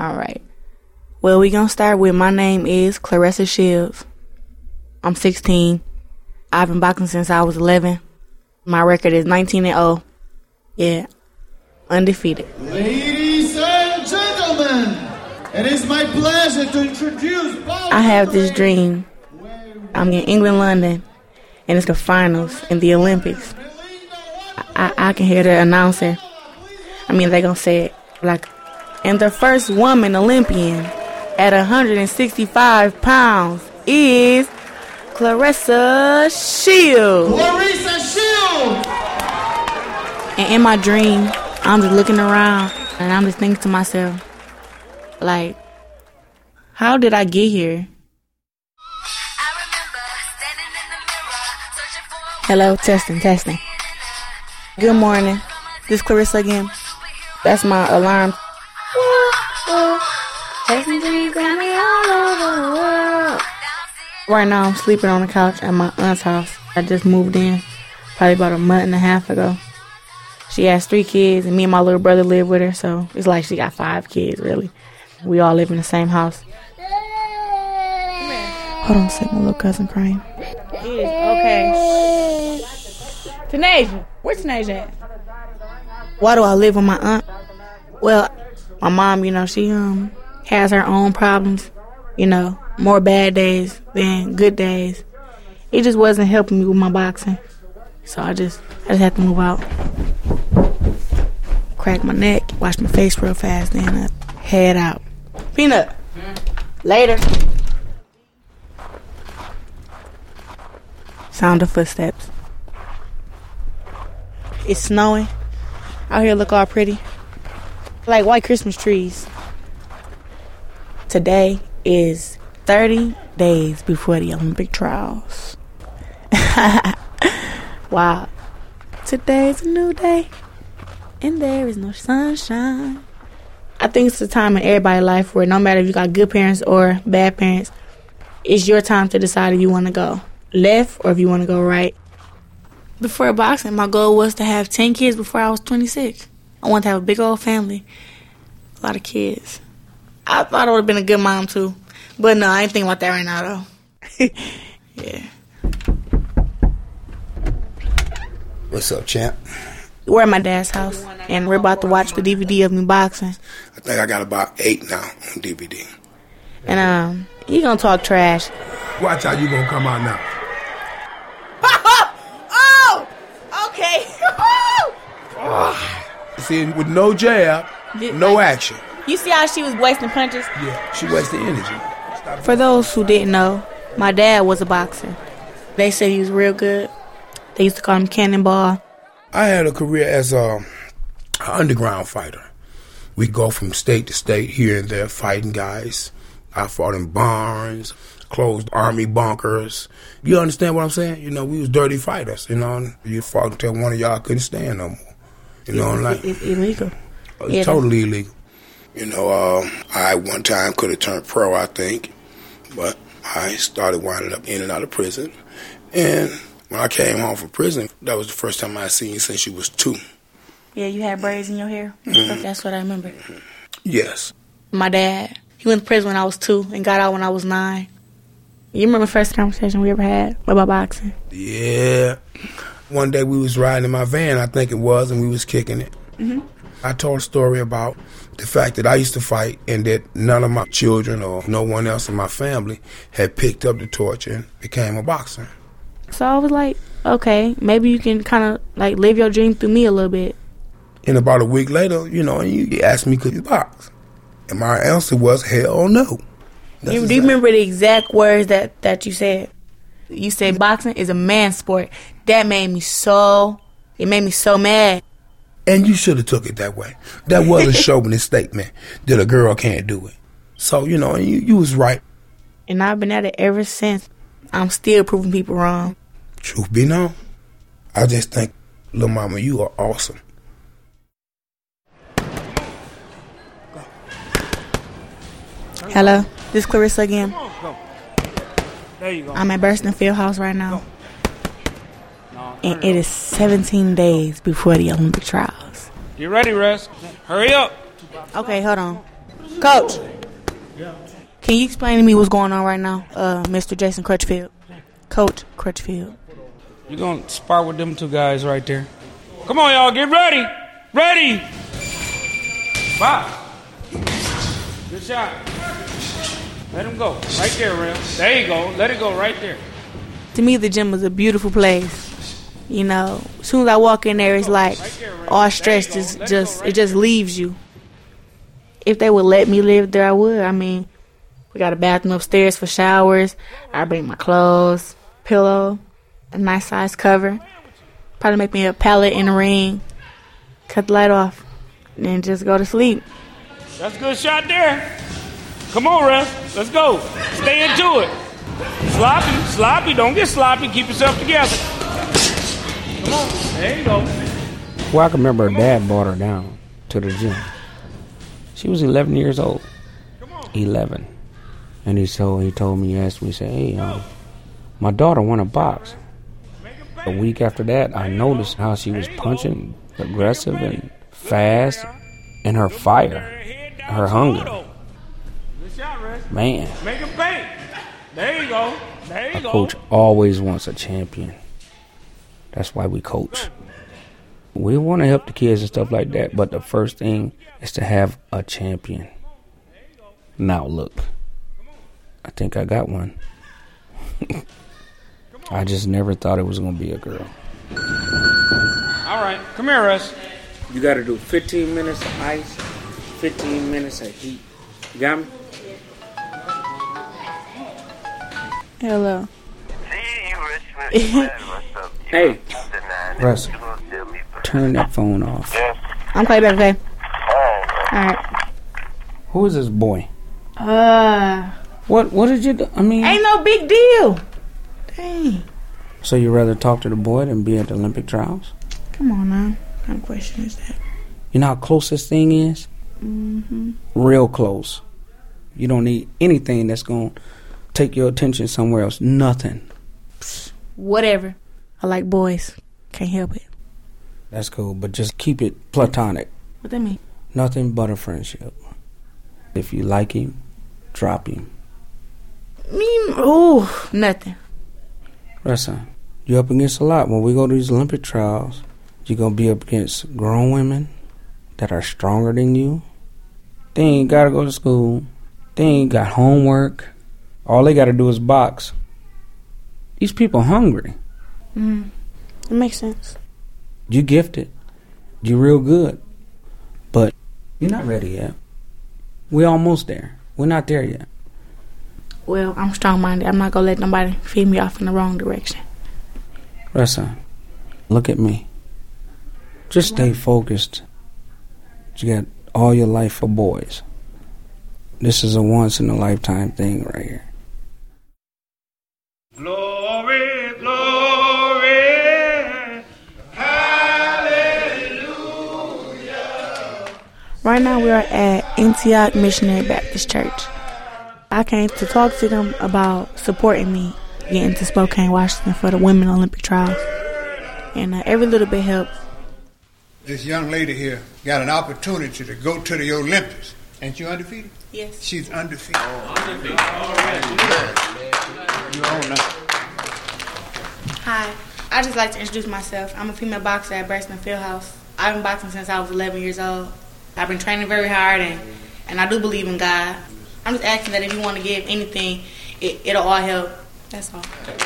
All right. Well, we gonna start with my name is Claressa Shields. I'm 16. I've been boxing since I was 11. My record is 19-0. Yeah, undefeated. Ladies and gentlemen, it is my pleasure to introduce... I have this dream. I'm in England, London, and it's the finals in the Olympics. I can hear the announcer. They gonna say it like, and the first woman Olympian at 165 pounds is Claressa Shields. Claressa Shields! And in my dream, I'm just looking around and I'm just thinking to myself, like, how did I get here? Hello, testing. Good morning. This is Claressa again. That's my alarm. Right now, I'm sleeping on the couch at my aunt's house. I just moved in probably about a month and a half ago. She has 3 kids, and me and my little brother live with her, so it's like she got 5 kids, really. We all live in the same house. Hold on a second, my little cousin crying. Okay. Tanasia, where's Tanasia at? Why do I live with my aunt? Well, my mom, she has her own problems, more bad days than good days. It just wasn't helping me with my boxing. So I just had to move out. Crack my neck, wash my face real fast, then head out. Peanut, later. Sound of footsteps. It's snowing. Out here look all pretty. Like white Christmas trees. Today is 30 days before the Olympic trials. Wow. Today's a new day, and there is no sunshine. I think it's a time in everybody's life where no matter if you got good parents or bad parents, it's your time to decide if you want to go left or if you want to go right. Before boxing, my goal was to have 10 kids before I was 26. I wanted to have a big old family, a lot of kids. I thought I would have been a good mom too, but no, I ain't thinking about that right now though. Yeah. What's up, champ? We're at my dad's house, and we're about to watch the DVD of me boxing. I think I got about 8 now on DVD. And he gonna talk trash. Watch how you gonna come out now. Oh, okay. See, with no jab, no action. You see how she was wasting punches? Yeah, she wasted energy. For those who didn't know, my dad was a boxer. They said he was real good. They used to call him Cannonball. I had a career as an underground fighter. We go from state to state here and there fighting guys. I fought in barns, closed army bunkers. You understand what I'm saying? We was dirty fighters, You fought until one of y'all couldn't stand no more. It's illegal. It's totally illegal. I one time could have turned pro, I think. But I started winding up in and out of prison. And when I came home from prison, that was the first time I seen you since she was 2. Yeah, you had braids in your hair. Mm-hmm. That's what I remember. Mm-hmm. Yes. My dad, he went to prison when I was 2 and got out when I was 9. You remember the first conversation we ever had about boxing? Yeah. One day we was riding in my van, I think it was, and we was kicking it. Mm-hmm. I told a story about the fact that I used to fight and that none of my children or no one else in my family had picked up the torch and became a boxer. So I was like, okay, maybe you can kind of like live your dream through me a little bit. And about a week later, and you asked me, could you box? And my answer was, hell no. Do you remember the exact words that you said? You said boxing is a man's sport. That made me so mad. And you should have took it that way. That was a chauvinist statement that a girl can't do it. So, and you was right. And I've been at it ever since. I'm still proving people wrong. Truth be known, I just think, little mama, you are awesome. Hello, this is Claressa again. Go. There you go. I'm at Burston Fieldhouse right now. And it is 17 days before the Olympic trials. You ready, Rez? Hurry up. Okay, hold on. Coach, can you explain to me what's going on right now, Mr. Jason Crutchfield? Coach Crutchfield. You're going to spar with them two guys right there. Come on, y'all. Get ready. Ready. Box. Good shot. Let him go. Right there, Real. There you go. Let it go right there. To me, the gym is a beautiful place. You know, as soon as I walk in there, it's like all stress just leaves you. If they would let me live there, I would. I mean, we got a bathroom upstairs for showers. I bring my clothes, pillow, a nice size cover. Probably make me a pallet in the ring. Cut the light off, and then just go to sleep. That's a good shot there. Come on, Ref. Let's go. Stay into it. Sloppy. Don't get sloppy. Keep yourself together. Come on. There you go. Well, I can remember her dad brought her down to the gym. She was 11 years old. 11. And he told me, he asked me, he said, hey, my daughter want to box. A week after that, I noticed how she was punching, aggressive and fast, and her fire, her hunger. Man. Make him pay. There you go. There you go. A coach always wants a champion. That's why we coach. We want to help the kids and stuff like that, but the first thing is to have a champion. Now look, I think I got one. I just never thought it was going to be a girl. All right, come here, Russ. You got to do 15 minutes of ice, 15 minutes of heat. You got me? Hello. Hey, Russ, turn that phone off. I'm calling back, okay? All right. Who is this boy? What did you do? I mean, ain't no big deal. Dang. So you rather talk to the boy than be at the Olympic trials? Come on now. What kind of question is that? You know how close this thing is? Mm-hmm. Real close. You don't need anything that's going to take your attention somewhere else. Nothing. Whatever. I like boys. Can't help it. That's cool, but just keep it platonic. What that mean? Nothing but a friendship. If you like him, drop him. Nothing. Listen, you're up against a lot. When we go to these Olympic trials, you're going to be up against grown women that are stronger than you. They ain't got to go to school. They ain't got homework. All they got to do is box. These people hungry. It makes sense. You gifted. You real good. But you're not ready yet. We're almost there. We're not there yet. Well, I'm strong-minded. I'm not going to let nobody feed me off in the wrong direction. Listen, look at me. Just stay focused. You got all your life for boys. This is a once-in-a-lifetime thing right here. Glory, glory, hallelujah. Right now we are at Antioch Missionary Baptist Church. I came to talk to them about supporting me getting to Spokane, Washington for the Women Olympic Trials. And every little bit helps. This young lady here got an opportunity to go to the Olympics. Ain't you undefeated? Yes. She's undefeated. Undefeated. You own that. Hi. I just like to introduce myself. I'm a female boxer at Braxton Fieldhouse. I've been boxing since I was 11 years old. I've been training very hard, and I do believe in God. I'm just asking that if you want to give anything, it'll all help. That's all.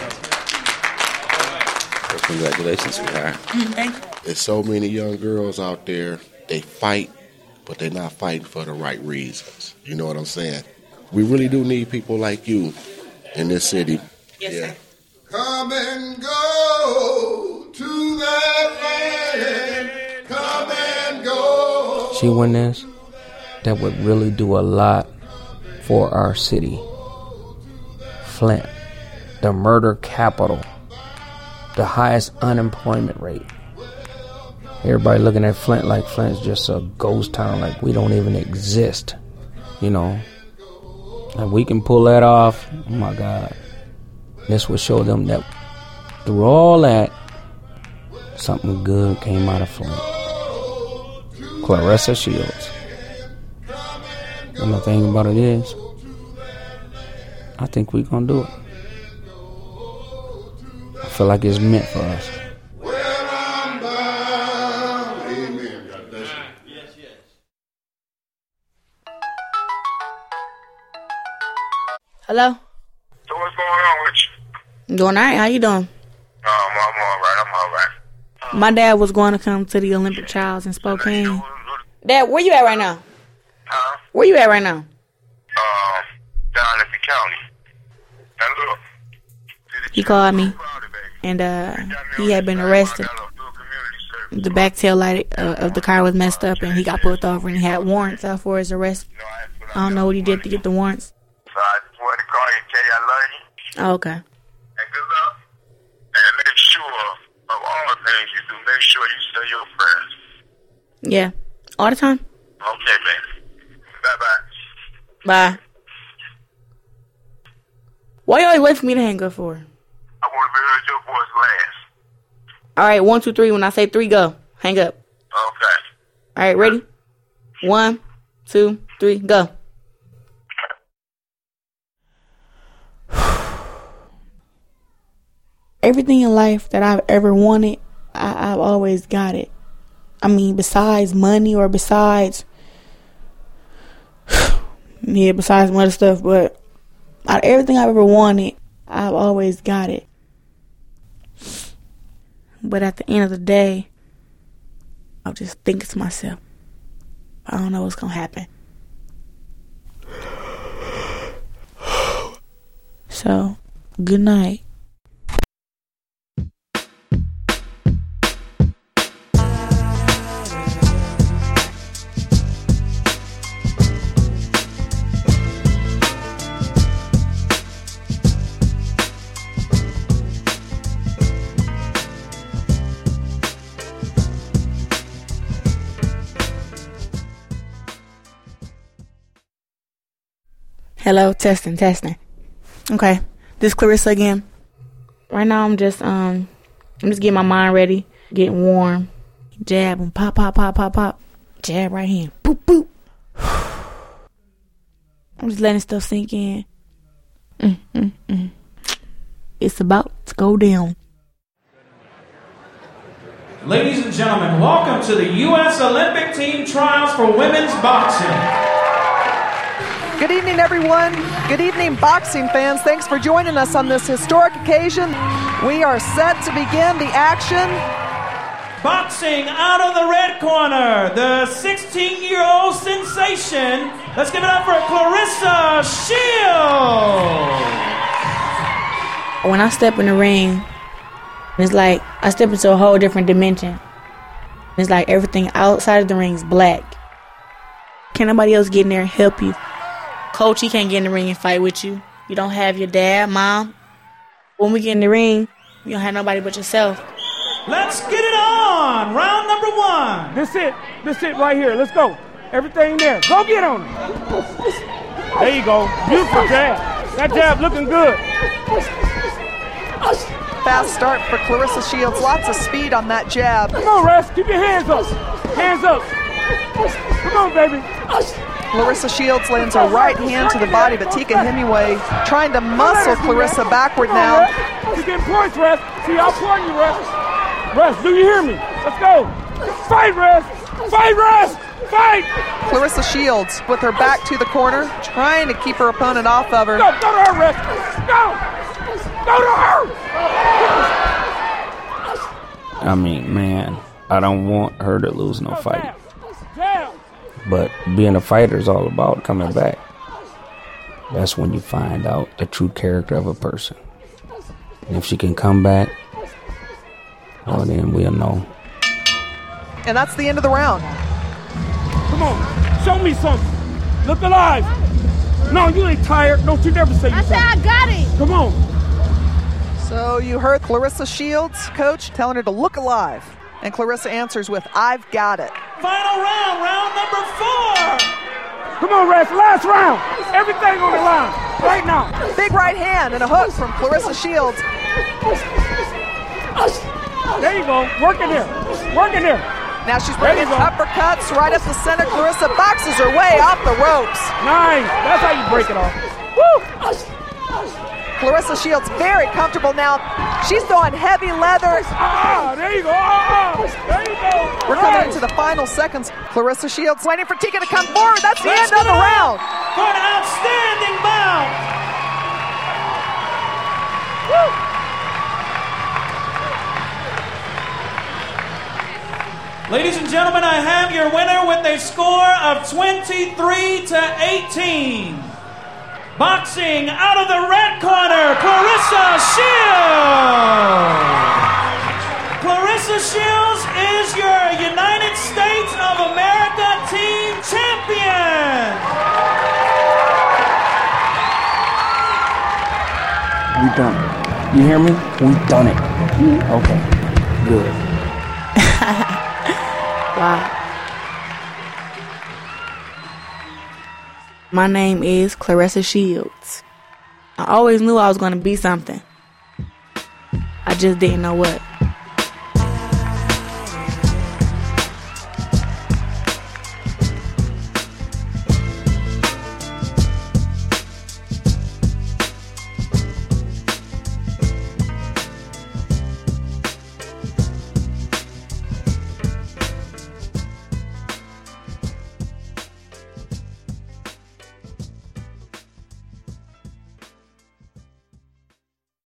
Well, congratulations, sweetheart. Thank you. There's so many young girls out there, they fight, but they're not fighting for the right reasons. You know what I'm saying? We really do need people like you in this city. Yes, sir. Come and go to that land. Come and go. See, when this, that would really do a lot for our city. Flint, the murder capital, the highest unemployment rate. Everybody looking at Flint like Flint's just a ghost town, like we don't even exist, you know. And we can pull that off, oh my God. This will show them that through all that, something good came out of Flint. Claressa Shields. And the thing about it is, I think we're going to do it. I feel like it's meant for us. Hello? So what's going on with you? Doing all right. How you doing? I'm all right. My dad was going to come to the Olympic trials in Spokane. Dad, where you at right now? Huh? Where you at right now? Down in the county. Now look. He called me, and he had been arrested. The back tail light of the car was messed up, and he got pulled over, and he had warrants out for his arrest. I don't know what he did to get the warrants. So I just wanted to call you and tell you I love you. Oh, okay. And good luck. And make sure of all the things you do, make sure you say your prayers. Yeah. All the time? Okay, baby. Bye-bye. Bye. Why you always wait for me to hang up for? I want to hear your voice last. All right, 1, 2, 3. When I say 3, go. Hang up. Okay. All right, ready? 1, 2, 3, go. Everything in life that I've ever wanted, I've always got it. I mean, besides money or besides besides some other stuff, but out of everything I've ever wanted, I've always got it. But at the end of the day, I'll just think to myself, I don't know what's gonna happen. So, good night. Hello, testing. Okay, this is Clarissa again. Right now, I'm just getting my mind ready, getting warm. Jab and pop. Jab right hand, boop boop. I'm just letting stuff sink in. It's about to go down. Ladies and gentlemen, welcome to the U.S. Olympic Team Trials for Women's Boxing. Good evening, everyone. Good evening, boxing fans. Thanks for joining us on this historic occasion. We are set to begin the action. Boxing out of the red corner, the 16-year-old sensation. Let's give it up for Claressa Shields. When I step in the ring, it's like I step into a whole different dimension. It's like everything outside of the ring is black. Can't nobody else get in there and help you. Coach, he can't get in the ring and fight with you. You don't have your dad, mom. When we get in the ring, you don't have nobody but yourself. Let's get it on. Round number 1. This it right here. Let's go. Everything there. Go get on it. There you go. Beautiful jab. That jab looking good. Fast start for Claressa Shields. Lots of speed on that jab. Come on, Rest. Keep your hands up. Hands up. Come on, baby. Claressa Shields lands a right hand to the body, but Tika Hemingway trying to muscle Claressa backward now. You're getting points, Rest. See how important you, Rest. Rest, do you hear me? Let's go. Fight, Rest. Fight, Rest. Fight. Claressa Shields with her back to the corner, trying to keep her opponent off of her. Go to her, Rest. Go to her. I mean, man, I don't want her to lose no fight. But being a fighter is all about coming back. That's when you find out the true character of a person. And if she can come back, well, then we'll know. And that's the end of the round. Come on, show me something. Look alive. No, you ain't tired. Don't you never say you said I got it. Come on. So you heard Claressa Shields, coach, telling her to look alive. And Claressa answers with, I've got it. Final round, round number 4. Come on, Rex, last round. Everything on the line, right now. Big right hand and a hook from Claressa Shields. There you go, working there. Now she's bringing uppercuts right up the center. Claressa boxes her way off the ropes. Nice. That's how you break it off. Woo! Claressa Shields very comfortable now. She's throwing heavy leather. There you go. There you go. We're coming into the final seconds. Claressa Shields waiting for Tika to come forward. That's the end of the round. For an outstanding bout. Woo! Ladies and gentlemen, I have your winner with a score of 23-18. Boxing out of the red corner, Claressa Shields. Claressa Shields is your United States of America team champion. We done it. You hear me? We done it. Okay, good. Wow. My name is Claressa Shields. I always knew I was going to be something. I just didn't know what.